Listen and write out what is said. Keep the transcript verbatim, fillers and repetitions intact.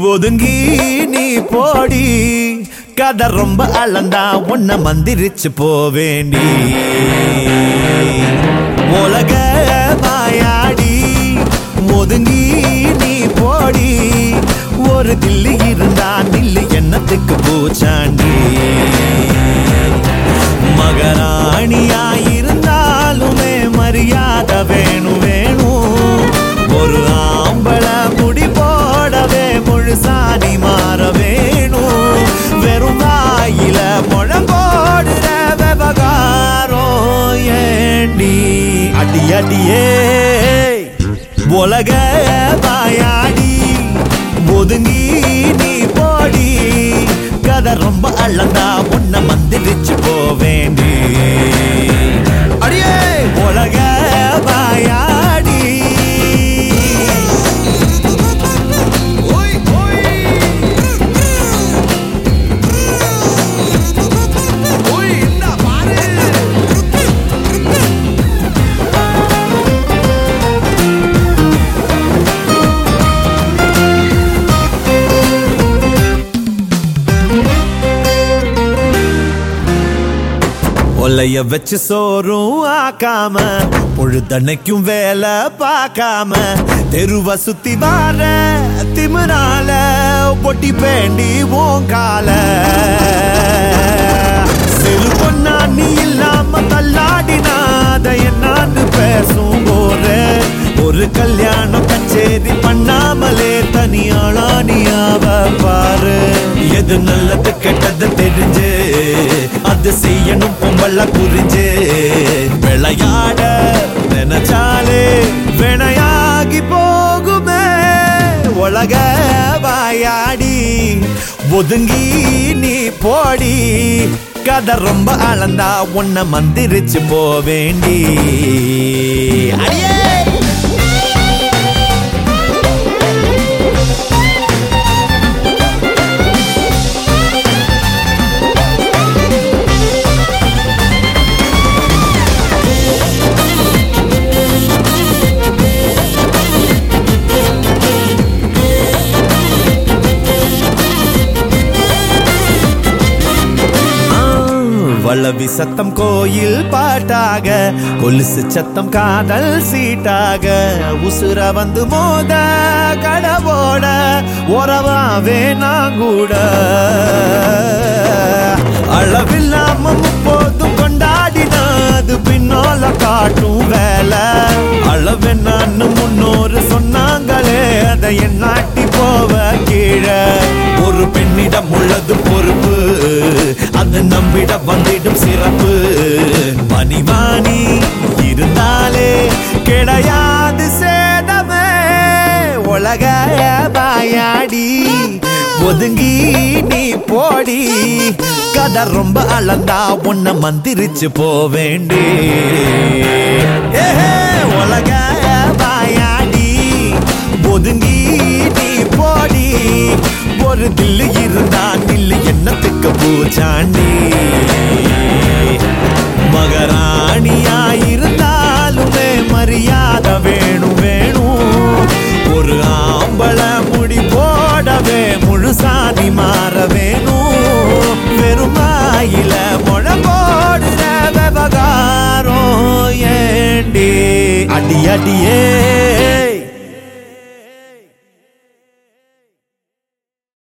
ஒதுங்கி நீ போடி கதை ரொம்ப அளந்தா உன்ன மந்திரிச்சு போவேண்டி உலக மாயாடி ஒதுங்கி நீ போடி ஒரு தில்லி இருந்தா நில்லு என்னத்துக்கு பூச்சாண்டி மகராணியாயிருந்தாலுமே மரியாதை வேணும் வேணும் ஒரு ஆம்பள முடி போடவே முழுசாணி மாற வேணும் வெறும் வாயில முழங்கோடுற விவகாரம் ஏண்டி அடி அடியே உலக வாயாடி ஒதுங்கி நீ போடி கதை ரொம்ப அளந்தா உன்ன மந்திரிச்சு போவேண்டி அடியே உலக வாயாடி ஒலைய வச்சு சோறும் ஆக்காம பொழுதன்னைக்கும் வேலை பார்க்காம தெருவ சுத்தி வார திமிரால பொட்டி பேண்டி ஓங்கால சிறு பொண்ணா நீ இல்லாம தள்ளாடினாத என்னான்னு பேசும் போற ஒரு கல்யாணம் கச்சேரி பண்ணாமலே தனியாளா நீயாவ பாரு எது நல்லது கெட்டது தெரிஞ்சு அது செய்யணும் பொம்பள புரிஞ்சு விளையாட நினைச்சாலே வினையாகி போகுமே உலக வாயாடி ஒதுங்கி நீ போடி கதை ரொம்ப அளந்தா உன்ன மந்திரிச்சு போவேண்டி அடியே வளவி சத்தம் கோயில் பாட்டாக கொலுசு சத்தம் காதல் சீட்டாக உசுர வந்து மோத கடவோட உறவாவே நான் கூட அளவில்லாம முப்போதும் கொண்டாடினது பின்னால காட்டும் வேலை அளவு நான் முன்னோரு சொன்னாங்களே அதை என்னாட்டி போவ கீழே ஒரு பெண்ணிடம் உள்ளது பொறுப்பு அது நம்பிட வந்திடும் சிறப்பு மணிமானி இருந்தாலே கிடையாது சேதமே உலக வாயாடி ஒதுங்கி நீ போடி கதை ரொம்ப அளந்தா உன்ன மந்திரிச்சு போவேண்டி உலக வாயாடி ஒதுங்கி நீ போடி ஒரு தில்லு இருந்தா நில்லு என்னத்துக்கு பூச்சாண்டி மகராணியாயிருந்தாலுமே மரியாதை வேணும் வேணும் ஒரு ஆம்பள முடி போடவே முழுசாதி மாற வேணும் வெறும் வாயில முழங்கோடுற விவகாரம் ஏண்டி அடி அடியே